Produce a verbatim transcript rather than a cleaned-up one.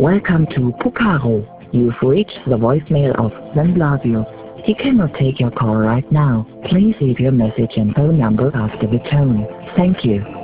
Welcome to Pucaro. You've reached the voicemail of San Blasio. He cannot take your call right now. Please leave your message and phone number after the tone. Thank you.